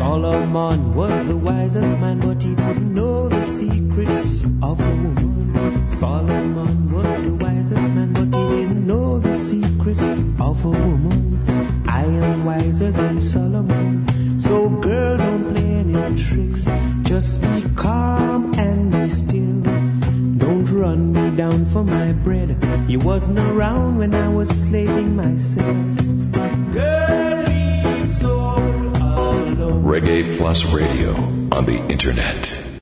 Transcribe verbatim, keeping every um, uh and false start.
Solomon was the wisest man, but he didn't know the secrets of a woman. Solomon was the wisest man, but he didn't know the secrets of a woman. I am wiser than Solomon, so girl, don't play any tricks. Just be calm and be still. Don't run me down for my bread. You wasn't around when I was slaving myself. Girl, leave soul alone. Reggae Plus Radio on the internet.